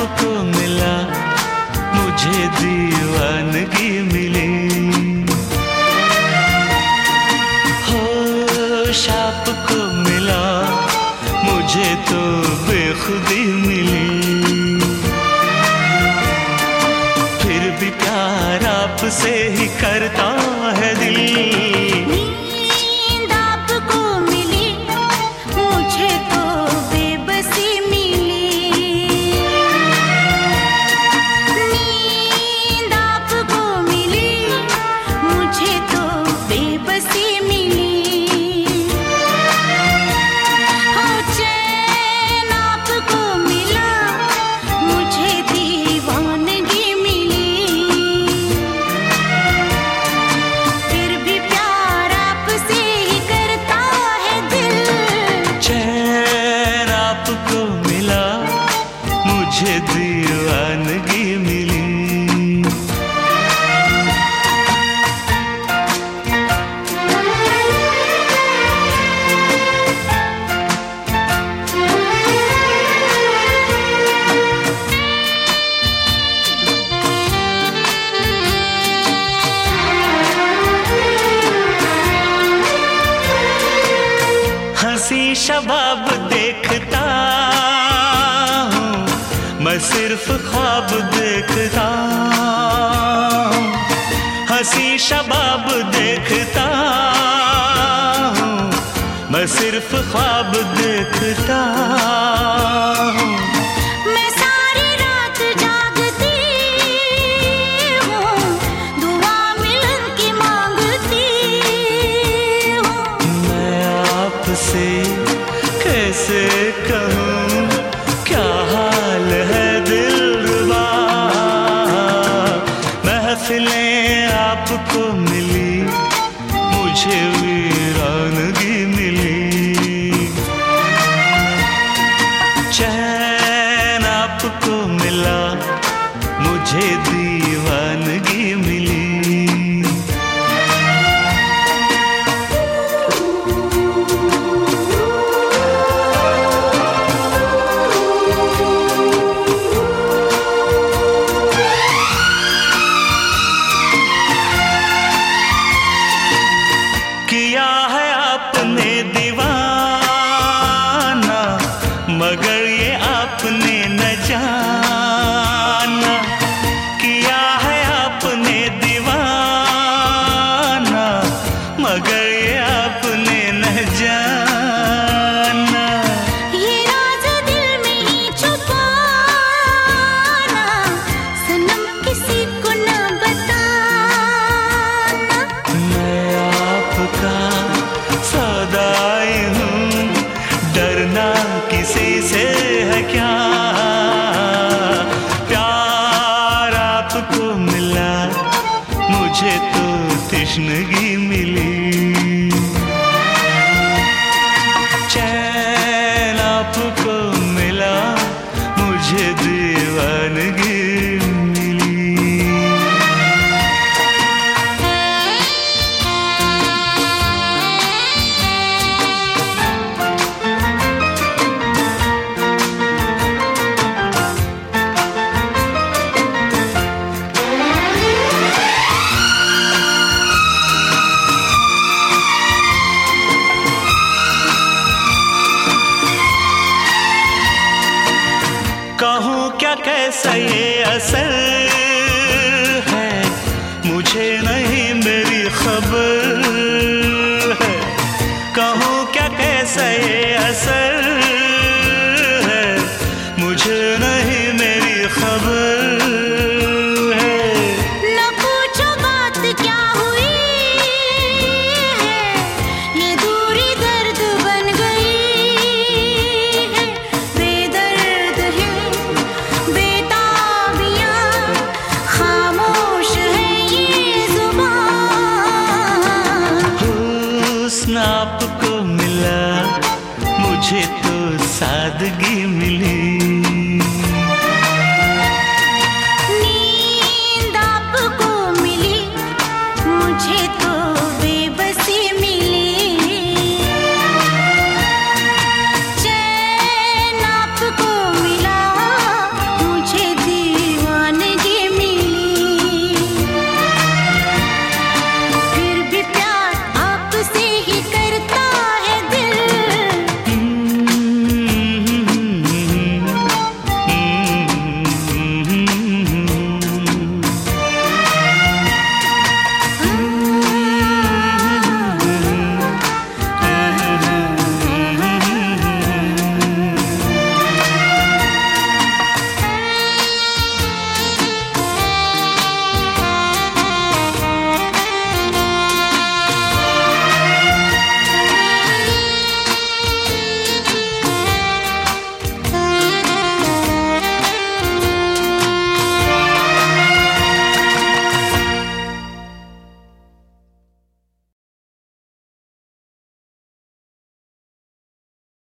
आपको मिला मुझे दीवानगी मिली। होश आपको मिला मुझे तो बेखुदी मिली। फिर भी प्यार आपसे ही करता है दिल। मुझे दीवानगी मिली। हंसी शबाब देखता मैं सिर्फ ख्वाब देखता हूँ। हंसी शबाब देखता हूँ मैं सिर्फ ख्वाब देखता हूँ। मैं सारी रात जागती हूँ, दुआ मिलन की मांगती हूँ। मैं आपसे कैसे कहूँ क्या हाल है दिलरुबा। महफिलें आपको मिली मुझे वीरानगी मिली। चैन आपको मिला मुझे दीवानगी मिली। किया है आपने दीवाना मगर ये आपने न जाना। किया है आपने दीवाना मगर ये आपने न जाना। ये राज दिल में ही छुपाना सनम किसी को न बताना। मैं आपका सौदाई हूँ डरना किसी से है क्या। प्यार आपको मिला मुझे तो तृष्णगी मिली। चैन आपको मिला मुझे दीवानगी मिली। कहूँ क्या कैसा ये असर है मुझे नहीं मेरी खबर है। कहूँ क्या कैसा ये असर है मुझे नहीं मेरी खबर है। न पूछो बात क्या हुई है, ये दूरी दर्द बन गई है। बेदर्द है बेताबियां खामोश है ये जुबान। हुस्न आपको मिला मुझे तो सादगी